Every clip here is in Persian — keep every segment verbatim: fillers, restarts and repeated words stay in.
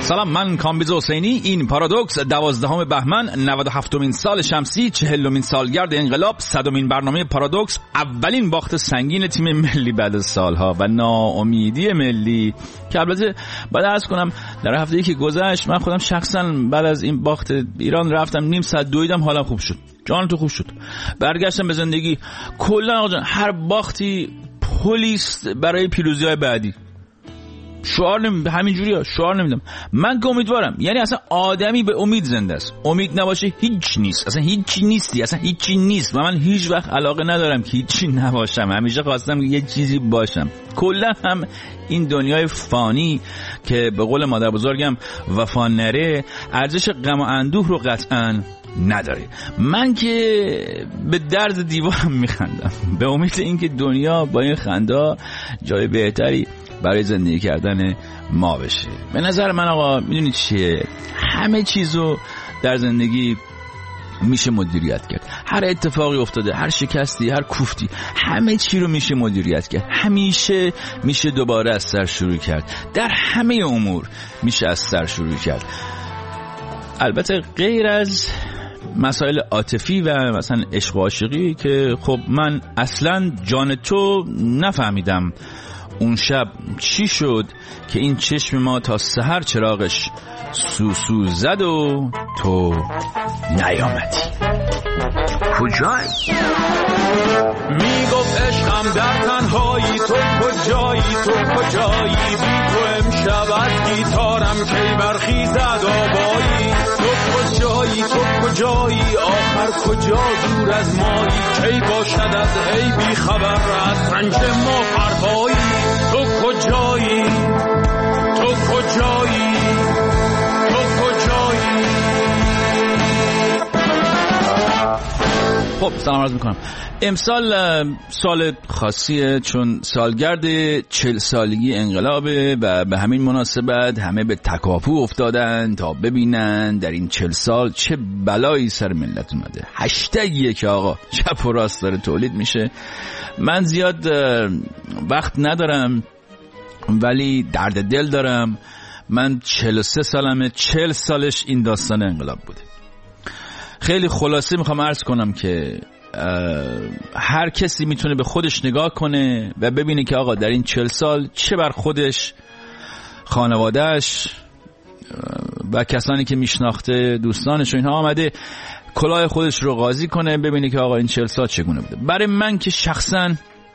سلام، من کامبیز حسینی. این پارادوکس دوازدهم بهمن نود و هفتمین سال شمسی، چهلمین سالگرد انقلاب، صدمین برنامه پارادوکس، اولین باخت سنگین تیم ملی بعد از سالها و ناامیدی ملی که البته باید عرض کنم در هفته‌ای که گذشت من خودم شخصا بعد از این باخت ایران رفتم نیم ساعت دویدم، حالم خوب شد، جان تو خوب شد، برگشتم به زندگی. کلا آقا جان هر باختی پلیس برای پیروزی‌های بعدی. شعار نمی همینجوریه، شعار نمیدم. من که امیدوارم، یعنی اصلا آدمی به امید زنده است، امید نباشه هیچ نیست، اصلا هیچی نیستی، اصلا هیچی نیست. و من هیچ وقت علاقه ندارم که هیچی نباشم، همیشه خواستم یه چیزی باشم. کلا هم این دنیای فانی که به قول مادر بزرگم وفا نره، ارزش غم و اندوه رو قطعاً نداره. من که به درد دیوارم میخندم به امید اینکه دنیا با این خندا جای بهتری برای زندگی کردن ما بشه. به نظر من آقا میدونید چیه، همه چیزو در زندگی میشه مدیریت کرد. هر اتفاقی افتاده، هر شکستی، هر کوفتی، همه چی رو میشه مدیریت کرد. همیشه میشه دوباره از سر شروع کرد. در همه امور میشه از سر شروع کرد، البته غیر از مسائل عاطفی و مثلا عشق و عاشقی که خب من اصلا جان تو نفهمیدم اون شب چی شد که این چشم ما تا سحر چراغش سوسو زد و تو نیامدی. کجایی؟ میگفت عشقم در تنهایی، تو کجایی تو کجایی، بی تو امشب از گیتارم کی برخیزد آبایی. تو کجایی تو کجایی، آخر کجا دور از مایی، کی باشد از ای بی خبر از رنج ما پرهایی. تو کجایی تو کجایی تو کجایی. خب سلام عرض میکنم. امسال سال خاصیه چون سالگرد چهل سالگی انقلابه و به همین مناسبت همه به تکاپو افتادن تا ببینن در این چهل سال چه بلایی سر ملت اومده. هشتگیه که آقا چپ و راست داره تولید میشه. من زیاد وقت ندارم ولی درد دل دارم. من چهل و سه سالمه، چهل سالش این داستان انقلاب بوده. خیلی خلاصه میخوام عرض کنم که هر کسی میتونه به خودش نگاه کنه و ببینه که آقا در این چهل سال چه بر خودش، خانوادهش و کسانی که میشناخته، دوستانش و اینها آمده کلاه خودش رو قاضی کنه، ببینه که آقا این چهل سال چگونه بوده. برای من که شخصا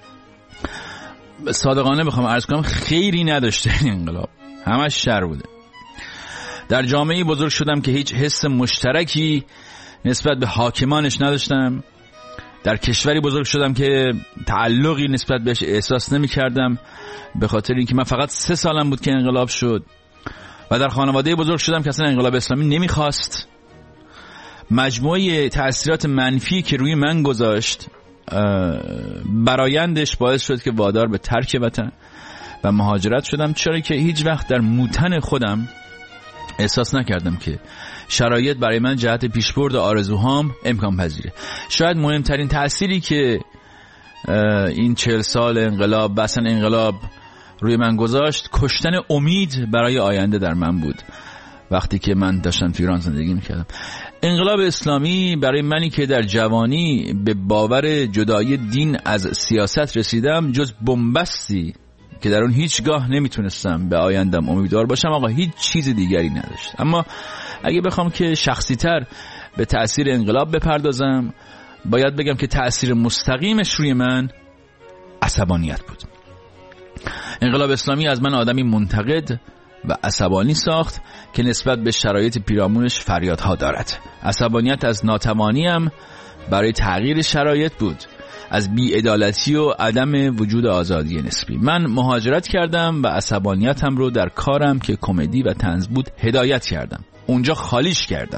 صادقانه بخوام عرض کنم خیری نداشته این انقلاب، همش شر بوده. در جامعه‌ای بزرگ شدم که هیچ حس مشترکی نسبت به حاکمانش نداشتم. در کشوری بزرگ شدم که تعلقی نسبت بهش احساس نمی کردم به خاطر اینکه من فقط سه سالم بود که انقلاب شد. و در خانواده بزرگ شدم که اصلا انقلاب اسلامی نمیخواست. مجموعه تأثیرات منفی که روی من گذاشت برایندش باعث شد که وادار به ترک وطن و مهاجرت شدم، چرا که هیچ وقت در موتن خودم احساس نکردم که شرایط برای من جهت پیشبرد آرزوهام امکان پذیره. شاید مهمترین تأثیری که این چهل سال انقلاب بسن انقلاب روی من گذاشت کشتن امید برای آینده در من بود. وقتی که من داشتم تو ایران زندگی میکردم، انقلاب اسلامی برای منی که در جوانی به باور جدایی دین از سیاست رسیدم جز بنبستی که در اون هیچگاه نمیتونستم به آیندم امیدوار باشم آقا هیچ چیز دیگری نداشت. اما اگه بخوام که شخصی تر به تأثیر انقلاب بپردازم، باید بگم که تأثیر مستقیمش روی من عصبانیت بود. انقلاب اسلامی از من آدمی منتقد و عصبانی ساخت که نسبت به شرایط پیرامونش فریادها دارد. عصبانیت از ناتوانیم برای تغییر شرایط بود، از بی‌عدالتی و عدم وجود آزادی نسبی. من مهاجرت کردم و عصبانیتم رو در کارم که کمدی و طنز بود هدایت کردم. اونجا خالیش کردم.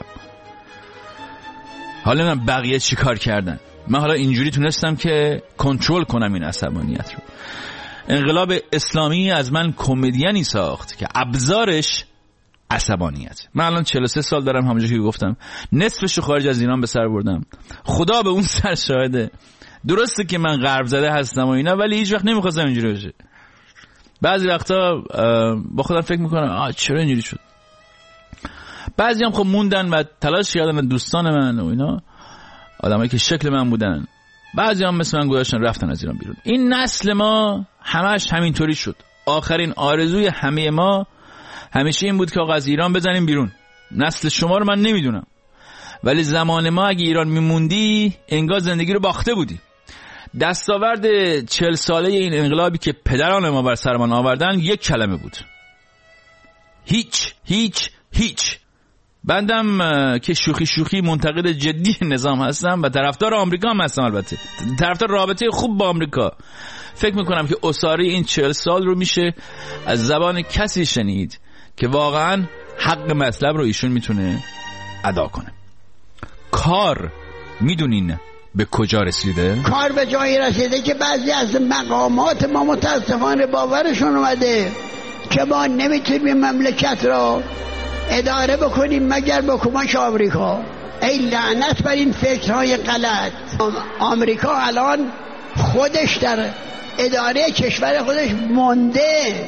حالا من بقیه چی کار کردن؟ من حالا اینجوری تونستم که کنترل کنم این عصبانیت رو. انقلاب اسلامی از من کمدیانی ساخت که ابزارش عصبانیت. من الان چهل و سه سال دارم، همونجوری که گفتم نصفش رو خارج از ایران به سر بردم. خدا به اون سر شاهده. درسته که من غرب زده هستم و اینا، ولی هیچ وقت نمیخواستم اینجوری بشه. بعضی وقتا با خودم فکر میکنم آه چرا اینجوری شد، بعضی هم خب موندن و تلاش کردن، دوستان من و اینا، آدمایی که شکل من بودن. بعضی هم مثل من گذاشتن رفتن از ایران بیرون. این نسل ما همش همینطوری شد. آخرین آرزوی همه ما همیشه این بود که آقا از ایران بزنیم بیرون. نسل شما رو من نمیدونم، ولی زمان ما اگه ایران میموندی انگار زندگی رو باخته بودی. دستاورد چهل ساله این انقلابی که پدران ما بر سرمان آوردن یک کلمه بود: هیچ هیچ هیچ. بندم که شوخی شوخی منتقد جدی نظام هستم و طرفدار آمریکا هم هستم، البته طرفدار رابطه خوب با آمریکا. فکر میکنم که اساره این چهل سال رو میشه از زبان کسی شنید که واقعا حق مطلب رو ایشون میتونه ادا کنه. کار میدونین به کجا رسیده؟ کار به جایی رسیده که بعضی از مقامات ما متاسفانه باورشون اومده که ما نمیتونیم مملکت رو اداره بکنیم مگر با کمک آمریکا. ای لعنت بر این فکرهای غلط. آمریکا الان خودش در اداره کشور خودش مونده.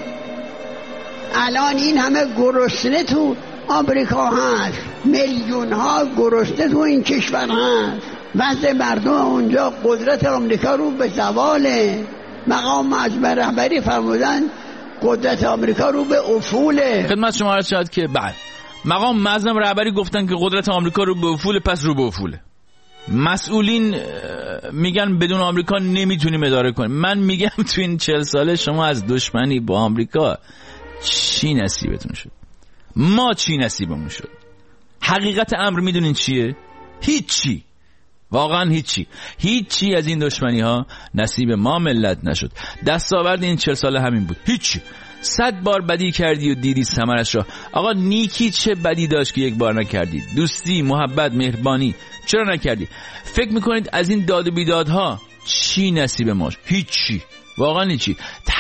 الان این همه گرسنه تو آمریکا هست، میلیون ها گرسنه تو این کشور هست. وضع مردم اونجا، قدرت آمریکا رو به زواله. مقام معظم رهبری فرمودن قدرت آمریکا رو به افوله. خدمت شما عرض شد که بعد مقام معظم رهبری گفتن که قدرت آمریکا رو به افوله، پس رو به افوله. مسئولین میگن بدون آمریکا نمیتونیم اداره کنیم. من میگم تو این چهل ساله شما از دشمنی با آمریکا چی نصیبتون شد؟ ما چی نصیبمون شد؟ حقیقت امر میدونین چیه؟ هیچی، واقعا هیچی. هیچی از این دشمنی ها نصیب ما ملت نشد. دستاورد این چهل ساله همین بود، هیچی. صد بار بدی کردی و دیدی ثمرش را. آقا نیکی چه بدی داشت که یک بار نکردی؟ دوستی، محبت، مهربانی چرا نکردی؟ فکر میکنید از این داد و بیدادها چی نصیب ما؟ هیچی، واقعا هیچی.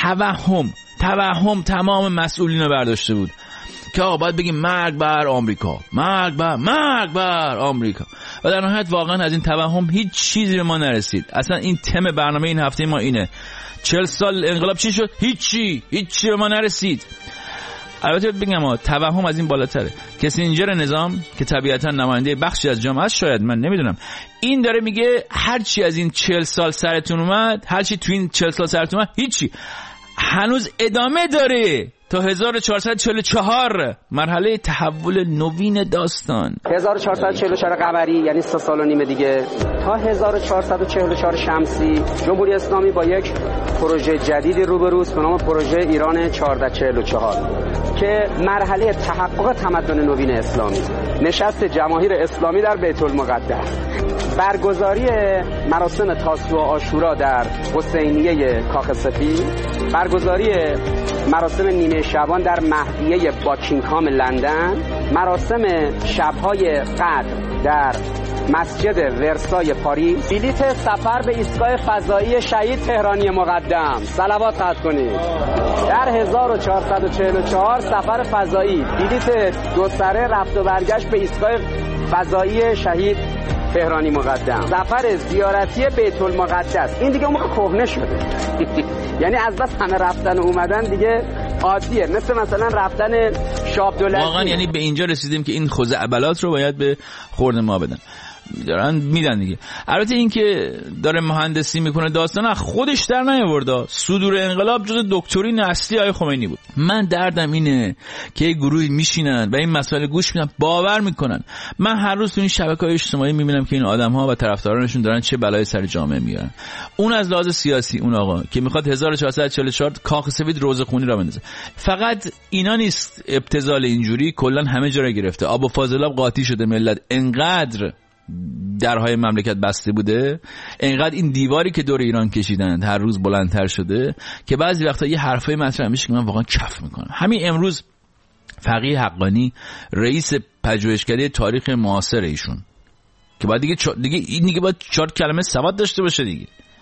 توهم توهم تمام مسئولین رو برداشته بود که آقا باید بگیم مرگ بر آمریکا، مرگ بر مرگ بر آمریکا، و در نهایت واقعا از این توهم هیچ چیزی به ما نرسید. اصلا این تم برنامه این هفته ما اینه: چهل سال انقلاب چی شد؟ هیچی، هیچی به ما نرسید. البته بگم ها توهم از این بالاتره. کسینجر نظام که طبیعتا نماینده بخشی از جامعه است، شاید من نمیدونم، این داره میگه هر چی از این چهل سال سرتون اومد، هر چی تو این چهل سال سرتون اومد، هیچی. هنوز ادامه داره تا هزار و چهارصد و چهل و چهار، مرحله تحول نوین داستان. هزار و چهارصد و چهل و چهار قمری یعنی سه سال و نیم دیگه، تا هزار و چهارصد و چهل و چهار شمسی جمهوری اسلامی با یک پروژه جدیدی روبروست به نام پروژه ایران چهارصد و چهل و چهار که مرحله تحقق تمدن نوین اسلامی، نشست جماهیر اسلامی در بیت المقدس، برگزاری مراسم تاسوعا و عاشورا در حسینیه کاخ سفید، برگزاری مراسم نیمه شعبان در مهدیه باکینگهام لندن، مراسم شب‌های قدر در مسجد ورسای پاریس، بلیت سفر به ایستگاه فضایی شهید تهرانی مقدم، صلوات قطع کنید، در هزار و چهارصد و چهل و چهار سفر فضایی، بلیت دو سره رفت و برگشت به ایستگاه فضایی شهید تهرانی مقدم، سفر زیارتی بیت المقدس. این دیگه اون موقع کهنه شده یعنی از بس همه رفتن و اومدن دیگه عادیه، مثل مثلا رفتن شاب دولتی. واقعا یعنی به اینجا رسیدیم که این خزعبلات رو باید به خورد ما بدن، دارن میدن دیگه. البته این که داره مهندسی میکنه داستان خودش در نیاورده. صدور انقلاب جز دکترین اصلی آقای خمینی بود. من دردم اینه که یه گروهی میشینن و این مسائل گوش میدن، باور میکنن. من هر روز تو این شبکه‌های اجتماعی میبینم که این آدم‌ها و طرفدارانشون دارن چه بلایی سر جامعه میارن. اون از لحاظ سیاسی، اون آقا که میخواد هزار و چهارصد و چهل و چهار کاخ سفید روزخونی را بندازه. فقط اینا نیست ابتذال اینجوری، کلا همه جا را گرفته. آب و فاضلاب قاطی شده، ملت انقدر درهای مملکت بسته بوده، انقدر این دیواری که دور ایران کشیدند هر روز بلندتر شده که بعضی وقتا یه حرفای مطرح میشه که من واقعا کف میکنم. همین امروز فقیه حقانی، رئیس پژوهشکده تاریخ معاصر ایشون، که بعد دیگه چا... دیگه این دیگه باید چهار کلمه سواد داشته باشه دیگه،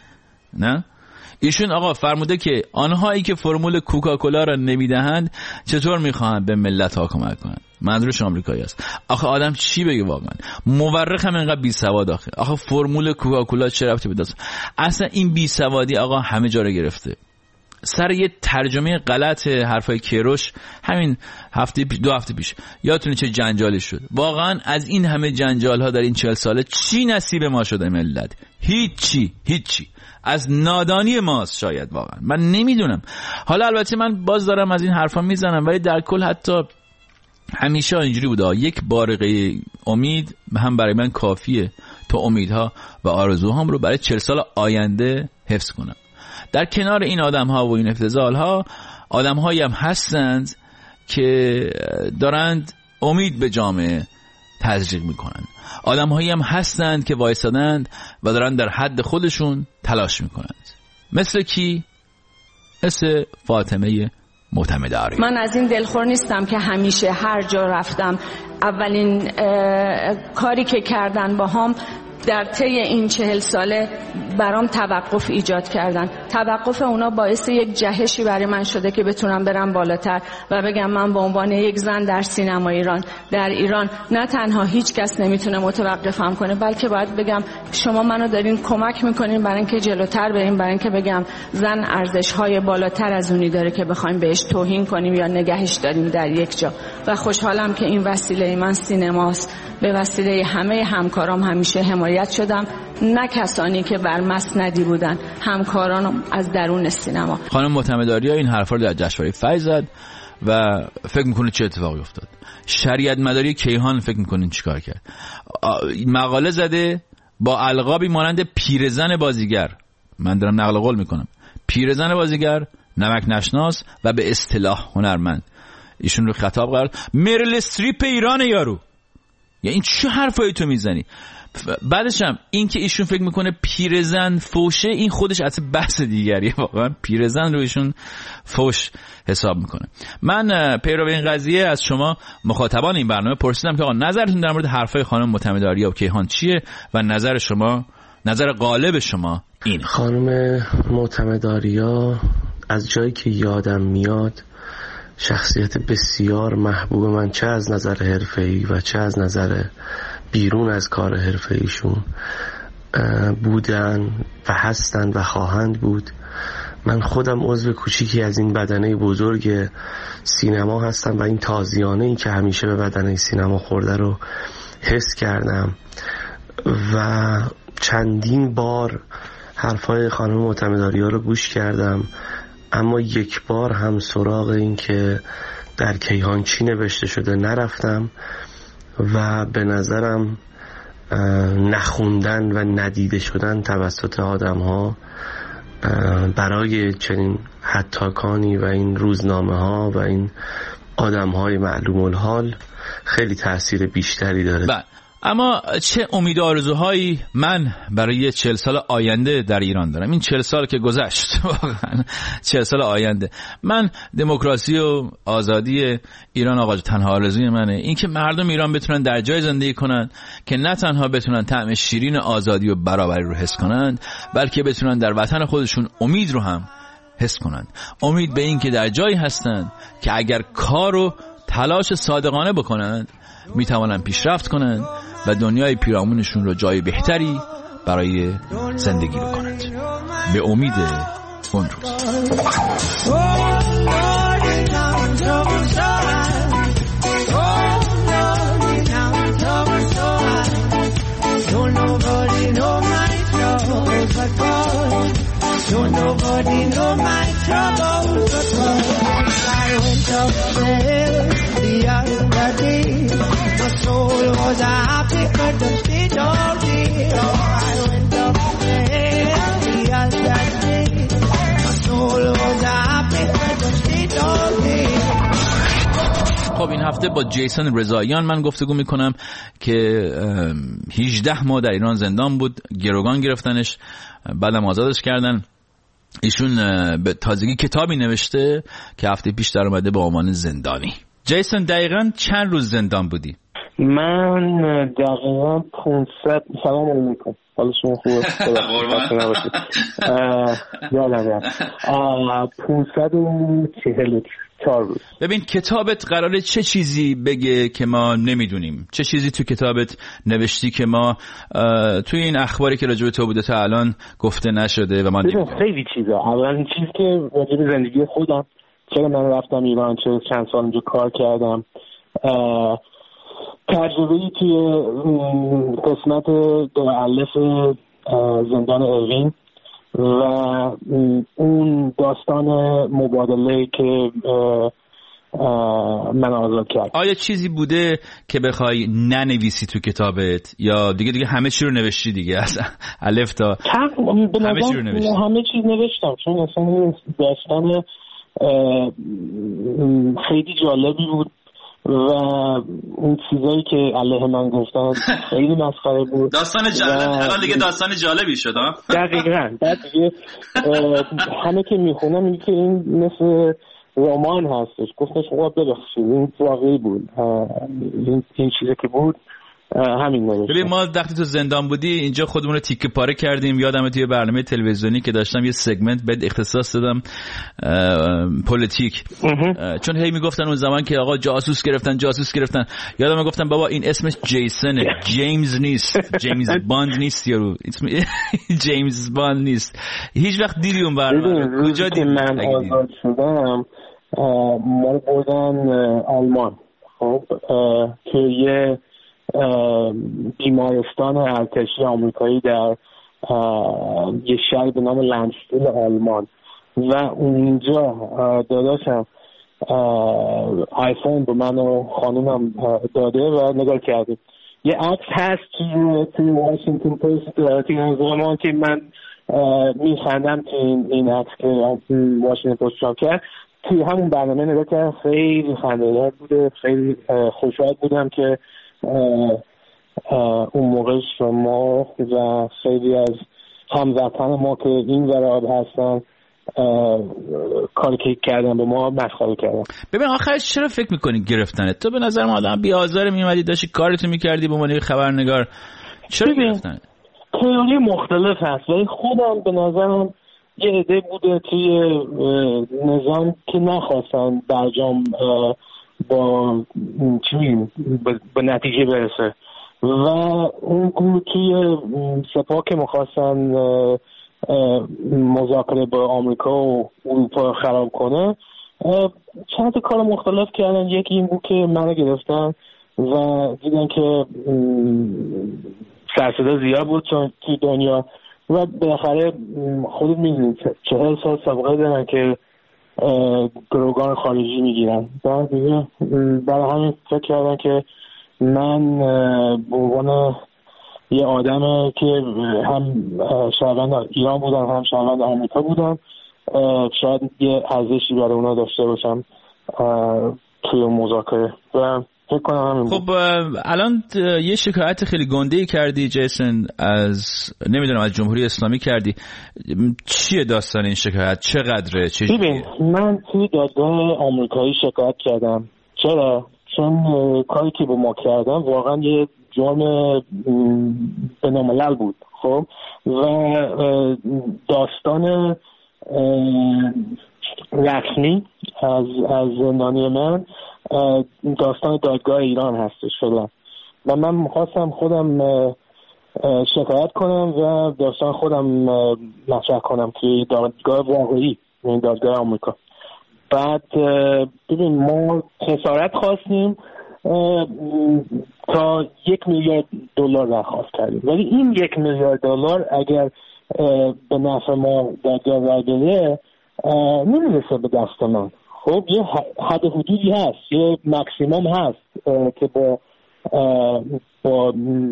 نه؟ ایشون آقا فرموده که آنهایی که فرمول کوکاکولا را نمیدهند چطور میخواهند به ملت ها کمک کنند. منظورش آمریکایی است. آخه آدم چی بگه واقعا؟ مورخ هم اینقدر بی سواد آخه. آخه فرمول کوکاکولا چه ربطی به داستان؟ اصلا این بی سوادی آقا همه جا رو گرفته. سر یه ترجمه غلط حرفای کیروش همین هفته پیش دو هفته پیش یادتونه چه جنجالی شد. واقعا از این همه جنجال ها در این چهل ساله چی نصیب ما شده ملت؟ هیچی هیچی. از نادانی ماست شاید. واقعا من نمیدونم. حالا البته من باز دارم از این حرفا میزنم، ولی در کل حتی همیشه اینجوری بوده، یک بارقه امید هم برای من کافیه تا امیدها و آرزوهام رو برای چهل سال آینده حفظ کنم. در کنار این آدم ها و این افتضاح ها، آدم هایی هم هستند که دارند امید به جامعه تزریق میکنند. آدم هایی هم هستند که وایسادند و دارند در حد خودشون تلاش میکنند. مثل کی؟ مثل فاطمه معتمدآریا. من از این دلخور نیستم که همیشه هر جا رفتم اولین کاری که کردن با هم در طی این چهل ساله برام توقف ایجاد کردن. توقف اونا باعث یک جهشی برای من شده که بتونم برم بالاتر و بگم من به عنوان یک زن در سینما ایران، در ایران، نه تنها هیچ کس نمیتونه متوقفم کنه، بلکه باید بگم شما منو دارین کمک میکنین برای اینکه جلوتر بریم، برای اینکه بگم زن ارزش‌های بالاتر از اونی داره که بخوایم بهش توهین کنیم یا نگهش داریم در یک جا. و خوشحالم که این وسیله من سینماست. به وسیله همه همکارام همیشه حمایت شدم، نه کسانی که بر مسندی بودن، همکارانم از درون سینما. خانم معتمدآریا این حرفا رو در جشنواره فجر زد و فکر میکنه چه اتفاقی افتاد. شریعت مداری کیهان فکر میکنین چیکار کرد؟ مقاله زده با القابی مانند پیرزن بازیگر، من دارم نقل قول میکنم، پیرزن بازیگر، نمک نشناس و به اصطلاح هنرمند. ایشون رو خطاب قرار مریل استریپ ایران یارو. یا این چه حرفایی تو میزنی؟ بعدش هم این که ایشون فکر میکنه پیرزن فوشه، این خودش اصلا بحث دیگریه. واقعا پیرزن رو ایشون فوش حساب میکنه. من پیرو این قضیه از شما مخاطبان این برنامه پرسیدم که آقا نظرتون در مورد حرفای خانم معتمدآریا و کیهان چیه و نظر شما، نظر غالب شما این. خانم معتمدآریا از جایی که یادم میاد شخصیت بسیار محبوب من، چه از نظر حرفه‌ای و چه از نظر بیرون از کار حرفه‌ایشون بودن و هستند و خواهند بود. من خودم عضو کوچیکی از این بدنه بزرگ سینما هستم و این تازیانه‌ای که همیشه به بدنه سینما خورده رو حس کردم و چندین بار حرفای خانم معتمدآریا رو گوش کردم، اما یک بار هم سراغ این که در کیهان چی نوشته شده نرفتم و به نظرم نخوندن و ندیده شدن توسط آدم ها برای چنین حتاکانی و این روزنامه ها و این آدم های معلوم الحال خیلی تأثیر بیشتری داره. با. اما چه امید و آرزوهایی من برای چهل سال آینده در ایران دارم. این چهل سال که گذشت، واقعا چهل سال آینده، من دموکراسی و آزادی ایران آقا تنها آرزوی منه. این که مردم ایران بتونن در جای زندگی کنن که نه تنها بتونن طعم شیرین آزادی و برابری رو حس کنند، بلکه بتونن در وطن خودشون امید رو هم حس کنند. امید به این که در جایی هستند که اگر کار و تلاش صادقانه بکنند میتوانند پیشرفت کنند و دنیای پیرامونشون رو جای بهتری برای زندگی بکنند. به امید اون روز. Don't nobody know my troubles but one. I went up there the other day. My soul was happy but the state all day. Oh, I went up there the other day. My soul was happy but the state all day. خب این هفته با جیسون رضاییان من گفتگو میکنم که هجده ماه در ایران زندان بود، گروگان گرفتنش، بعدم آزادش کردن. ایشون به تازگی کتابی نوشته که هفته پیش در اومده با عنوان زندانی. جیسون دقیقاً چند روز زندان بودی؟ من دقیقا پونصد سلام علیکم حالا شما خوبه یادم پونصد و چهل و چهار روز. ببین کتابت قراره چه چیزی بگه که ما نمیدونیم؟ چه چیزی تو کتابت نوشتی که ما توی این اخباری که راجع به تو بوده تا الان گفته نشده و ما نمیدونیم؟ خیلی چیزا. اولین چیز که راجع به زندگی خودم، چرا من رفتم ایران، چرا چند سال اونجا کار کردم، تجربه‌ای توی قسمت دو الف زندان اوین و اون داستان مبادله که من آزاد کرد. آیا چیزی بوده که بخوای ننویسی تو کتابت یا دیگه دیگه همه چی رو نوشتی دیگه از الف تا همه چی رو نوشتی؟ همه چیز نوشتم چون اصلا داستان خیلی جالبی بود و اون چیزایی که علیه من گفتن خیلی مسخره بود. داستان جالب الان دیگه داستان جالبی شد ها. دقیقاً. بعد دیگه همه که میخونم میگه که این مثل رمان هستش. گفتش خب ببخشید این واقعی بود. این این چیزی که بود همین نوشتم. ببین ما وقتی تو زندان بودی اینجا خودمون رو تیکه پاره کردیم. یادمه توی برنامه تلویزیونی که داشتم یه سگمنت بهت اختصاص دادم پلیتیک، چون هی میگفتن اون زمان که آقا جاسوس گرفتن جاسوس گرفتن، یادمه گفتم بابا این اسمش جیسونه، جیمز نیست، جیمز باند نیست یارو، اسم جیمز باند نیست. هیچ وقت دیدی اون برنامه؟ کجا دیدی؟ من آزاد شدم ما بردن آلمان، خب که یه بیمارستان ارتشی آمریکایی در یه شهر به نام لندستیل آلمان و اونجا داداشم آیفون به من و خانومم داده و نگاه کردیم. یه عکس هست توی واشنگتن پست توی اون زمان که من میخندم که این عکس که واشنگتن پست چاپ کرد توی همون برنامه نگاه کردم. خیلی خنده‌دار بوده، خیلی خوشحال بودم که اه اه اون موقع شما و خیلی از هموطنان ما که این وراد هستن کاری که کردن به ما مسخره کردن. ببین آخرش چرا فکر میکنی گرفتنه؟ تو به نظر من آدم بی آزار میومدی داشتی کارتو میکردی به عنوان خبرنگار، چرا گرفتنه؟ تئوری مختلف هست ولی خودم به نظرم یه عده بوده توی نظام که نخواستن برجام با چی به نتیجه برسه و اون گروه توی سپاه که میخواستن مذاکره با آمریکا و اروپا خراب کنه چند تا کار مختلف کردن. یکی این بود که منو گرفتن و دیدن که سرصدا زیاد بود چون توی دنیا و بالاخره خودت میدونید چهل سال سابقه دارن که گروگان خارجی میگیرن. بعد دیگه برای همین فکر کردن که من به عنوان یه آدم که هم شهروند ایران بودم هم شهروند آمریکا بودم شاید یه ارزشی برای اونا داشته باشم توی مذاکره و فکر کنم همین. خب الان یه شکایت خیلی گنده‌ای کردی جیسون، از نمیدونم از جمهوری اسلامی کردی. چیه داستان این شکایت؟ چقدره؟ چه ببین من توی دادگاه آمریکایی شکایت کردم. چرا؟ چون کاری که با ما کردن واقعا یه جرم بین‌الملل بود. خب و داستان رسمی از از زندانی من داستان دادگاه ایران هستش فعلا و من می‌خواستم خودم شکایت کنم و داستان خودم مطرح کنم توی دادگاه واقعی، این دادگاه آمریکا. بعد ببین ما خسارت خواستیم تا یک میلیارد دلار درخواست کردیم ولی این یک میلیارد دلار اگر به نفع ما دادگاه رای بده نمیرسه به دست من. خب یه حد حدودی هست، یه مکسیمم هست که با با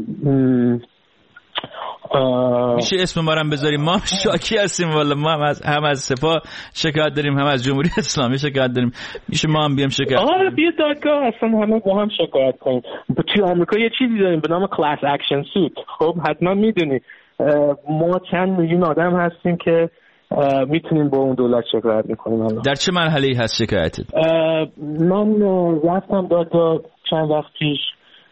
میشه اسم ما رو بذاریم؟ ما شاکی هستیم والا، ما هم از هم از سپاه شکایت داریم هم از جمهوری اسلامی شکایت داریم. میشه ما هم بیام شکایت آره بیا دادگاه اصلا همه با هم شکایت کنیم. توی آمریکا یه چیزی داریم به نام کلاس اکشن سوت. خب حتما میدونی ما چند میلیون آدم هستیم که میتونیم با اون دولت شکایت میکنیم. در چه مرحله‌ای هست شکایتت؟ من رفتم دادگاه چند وقت پیش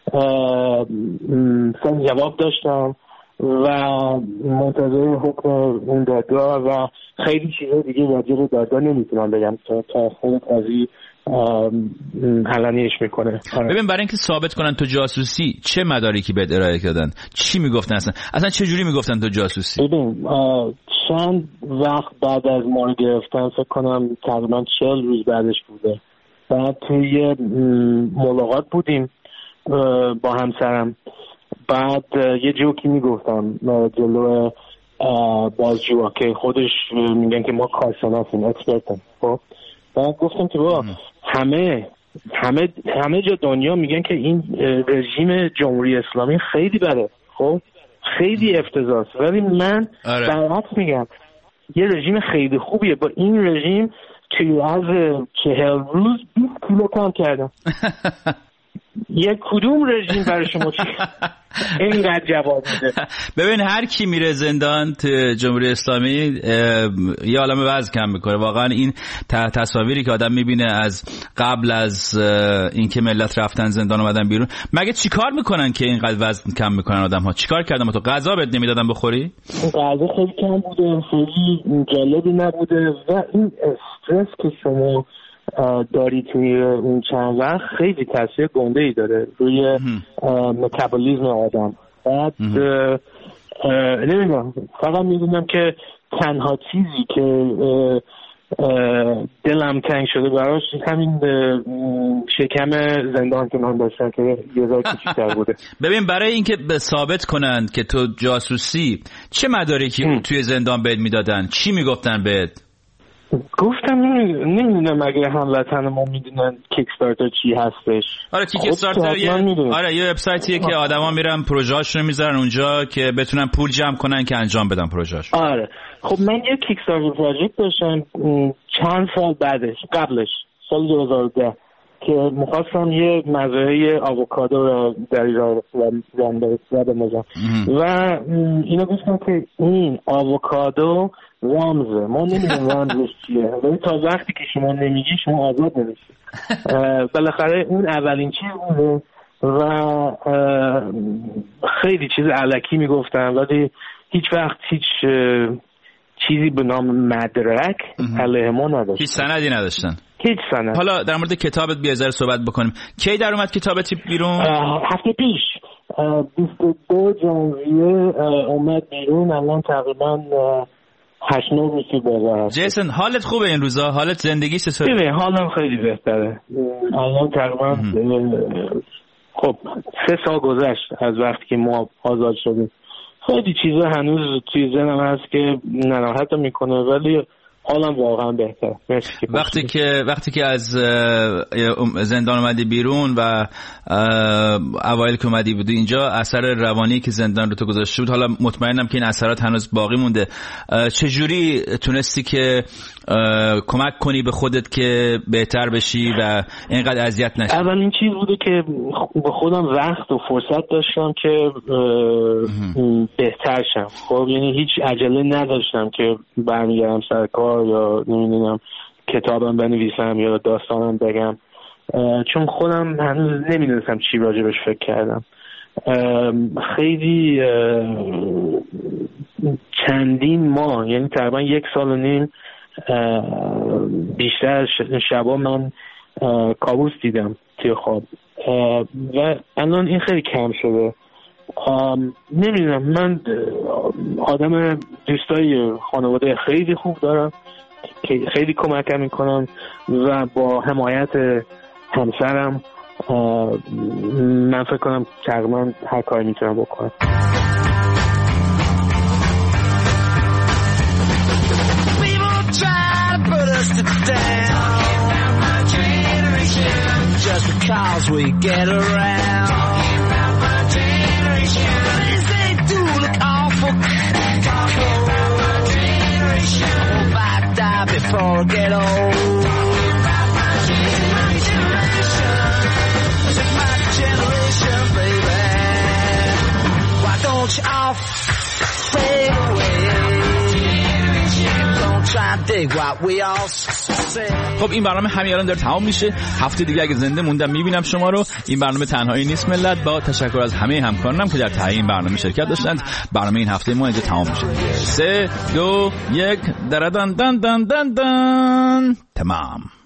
سن جواب داشتم و منتظر حکم اون دادگاه و خیلی چیزا دیگه راجع به دادگاه نمیتونم بگم تا تا خود قاضی علنیش میکنه. ببین برای اینکه ثابت کنن تو جاسوسی چه مدارکی بهت ارائه کردن؟ چی میگفتن اصلا؟ اصلا چه جوری میگفتن تو جاسوسی؟ ببین چند وقت بعد از ما رو گرفتن، فکر کنم تقریبا چهل روز بعدش بوده، بعد توی ملاقات بودیم با همسرم، بعد یه جوکی میگفتم جلو بازجوها که خودش میگن که ما کارشناسیم، اکسپرتیم. خب بعد گفتم که با همه همه همه جا دنیا میگن که این رژیم جمهوری اسلامی خیلی بده، خب خیلی افتضاحه، ولی من برعکس میگم یه رژیم خیلی خوبیه. با این رژیم توی از چهل روز بیست کیلو کم کردم. یک کدوم رژیم برای شما چی اینقدر جواب میده؟ ببین هر کی میره زندان تو جمهوری اسلامی یه عالمه وزن کم میکنه. واقعا این تصاویری که آدم میبینه از قبل از اینکه ملت رفتن زندان اومدن بیرون، مگه چیکار میکنن که اینقدر وزن کم میکنن آدم ها؟ چیکار کردن؟ تو غذا بهت نمیدادن بخوری؟ غذا خیلی کم بوده، خیلی جالبی نبوده و این استرس که شما داری توی اون چند وقت خیلی تاثیر گنده‌ای داره روی متابولیسم آدم. بعد نمیدونم، فقط میدونم که تنها چیزی که دلم تنگ شده براش همین شکم زندان که من داشتم که یه ذره کوچیک‌تر بوده. ببین برای اینکه ثابت کنند که تو جاسوسی چه مدارکی توی زندان بهت میدادن؟ چی میگفتن بهت؟ گفتم نمیدونم اگه هموطن ما میدونن کیکستارتر چی هستش. آره کیکستارتر یه آره یه وبسایتیه که آدما میرن پروژه‌هاشون رو میذارن اونجا که بتونن پول جمع کنن که انجام بدن پروژه‌هاشون. آره خب من یه کیکستارتر پروژه داشتم چند سال بعدش، قبلش سال دو هزار و ده، که می‌خواستم یه مزرعه آووکادو رو در ایران بندازم و اینا گفتم که این آووکادو رمزه، ما نمیدونم رمزش چیه، ولی تا وقتی که شما نمیگی شما آزاد نمیشی. بالاخره اون اولین چیز بوده و خیلی چیز الکی میگفتن ولی هیچ وقت هیچ چیزی به نام مدرک علیه ما نداشتن. هیچ سندی نداشتن. هیچ سند. حالا در مورد کتابت بیا ذره صحبت بکنیم. کی در اومد کتابت بیرون؟ هفته پیش بیست و دو ژانویه اومد بیرون. الان تقریبا هشت نه روزی بازار هست. جیسن حالت خوبه این روزا؟ حالت زندگی چطوره؟ ببین حالم خیلی بهتره. الان تقریبا خب سه سال گذشت از وقتی که ما آزاد شدیم. خیلی چیزا هنوز توی ذهنم هست که ناراحتم میکنه ولی حالم واقعا بهتره. وقتی که وقتی که از زندان اومدی بیرون و اوایل که اومدی بودی اینجا، اثر روانی که زندان رو تو گذاشته بود، حالا مطمئنم که این اثرات هنوز باقی مونده، چجوری تونستی که کمک کنی به خودت که بهتر بشی و اینقدر اذیت نشی؟ اولین چیز بوده که به خودم وقت و فرصت داشتم که بهتر شم. خب یعنی هیچ عجله نداشتم که برمیگردم سر کار یا نمیدونم کتابم بنویسم یا داستانم بگم، چون خودم هنوز نمیدونستم چی راجبش فکر کردم. خیلی چندین ماه، یعنی تقریبا یک سال و نیم بیشتر شبا من کابوس دیدم توی خواب و الان این خیلی کم شده. نمیدونم، من آدم دوستای خانواده خیلی خوب دارم که خیلی کمکم میکنم و با حمایت همسرم من فکر کنم تقریبا هر کاری میتونم بکنم. Just because we get around, things they do look awful. Hope I die before I get old. This is my generation, baby. Why don't you all fade away? Don't try to say what we all say. خب این برنامه همین الان داره تمام میشه. هفته دیگه اگه زنده موندم میبینم شما رو. این برنامه تنهایی نیست ملت. با تشکر از همه همکارانم که در تهیه این برنامه شرکت داشتند. برنامه این هفته ما اینجا تمام میشه. سه دو یک دردن دن دن دن دن تمام.